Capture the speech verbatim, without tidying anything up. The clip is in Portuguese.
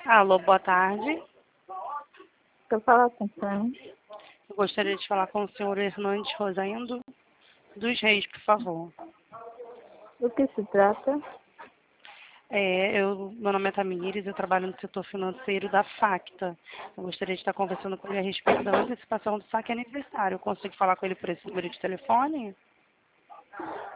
Alô, boa tarde. Quer falar com quem? Eu gostaria de falar com o senhor Hernandes Rosendo dos Reis, por favor. Do que se trata? É, eu, meu nome é Tamires, eu trabalho no setor financeiro da Facta. Eu gostaria de estar conversando com ele a respeito da antecipação do saque aniversário. Eu consigo falar com ele por esse número de telefone?